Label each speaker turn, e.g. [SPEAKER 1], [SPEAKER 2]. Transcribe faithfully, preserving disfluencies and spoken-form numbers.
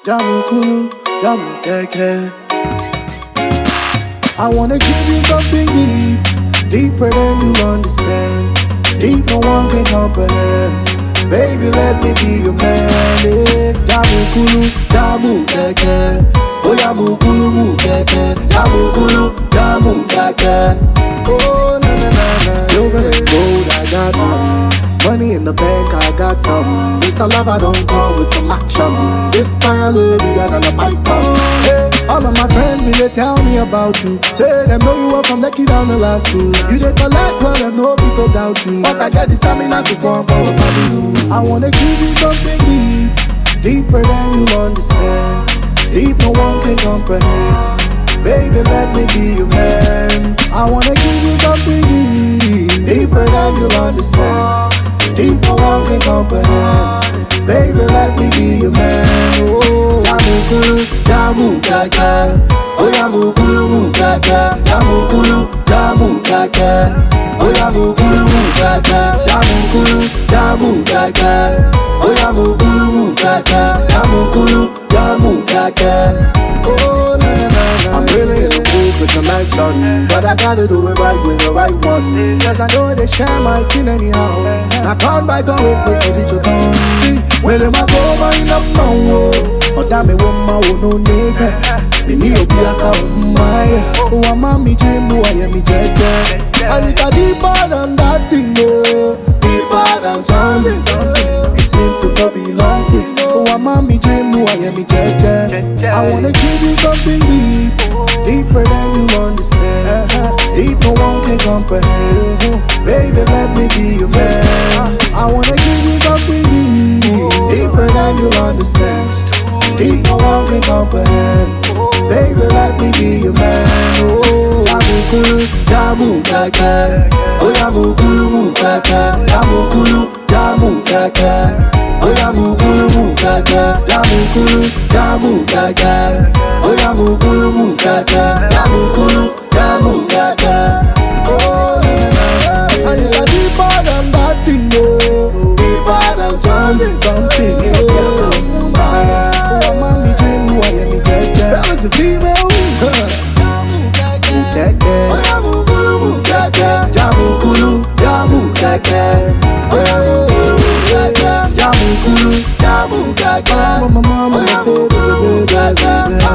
[SPEAKER 1] Jamu kulu, jamu keke. I wanna give you something deep, deeper than you understand. Deep no one can comprehend. Baby, let me be your man. Yeah. Jamu kulu, jamu keke. Oh, jamu kulu, mu keke. Jamu kulu, jamu keke. Oh, na na na na. Silver and gold, I got none. Money in the bank, I got some. This the love I don't come with some action. This fire love bigger than a python. Hey, all of my friends me they tell me about you. Say them know you are from the kid down the last two. You they collect well, them no people doubt you. But I get the stamina to go and power for you. I wanna give you something deep, deeper than you understand. Deep no one can comprehend. Baby, let me be your man. I wanna give you something deep, deeper than you understand. Deep no one can comprehend. Baby, let me be your man. Oh, jamu kulu, jamu keke. Oh, jamu kulu, mu keke. Jamu kulu, jamu keke. Oh, jamu kulu, mu keke. Jamu kulu, jamu keke. Oh, jamu kulu, mu keke. Jamu kulu, jamu keke. Oh, na na na na. I'm really in the mood for some action, but I gotta do it right with the right one. Cause I know they share my kin anyhow. Not turn by turn, wait for it to turn. See, when them a go mind up now, oh, damn it, woman, oh no nigga. Me me obi aka umaya. Oh, I'm a me dream, boy, I am me jeje. And it's a deeper than that thing, oh, deeper than something, something. It's simple to be long thing. Oh, I'm a me dream, boy, I am me jeje. I wanna give you something deep, deeper than you understand. Deep no one can comprehend. Baby, let me be your man. I wanna give you something deep, deeper than you understand. Deep no one can comprehend. Baby, let me be your man. Oh, jamu kulu, jamu keke. Oh, jamu kulu, mu keke. Jamu kulu, jamu keke. Oh, jamu kulu, mu keke. Jamu kulu, jamu keke. Oh, jamu kulu, mu keke. Jamu kulu, jamu keke. Oh, na na na na. And it's a deeper than that thing, oh, deeper than something, something. Yeah, oh, mommy dream, who I am, me jeje. Fellas and females, jamu keke. Oh, jamu kulu, mu keke. Jamu kulu, jamu keke. Oh, jamu kulu, mu keke. Jamu kulu, jamu keke. Mama, mama, baby, baby, baby.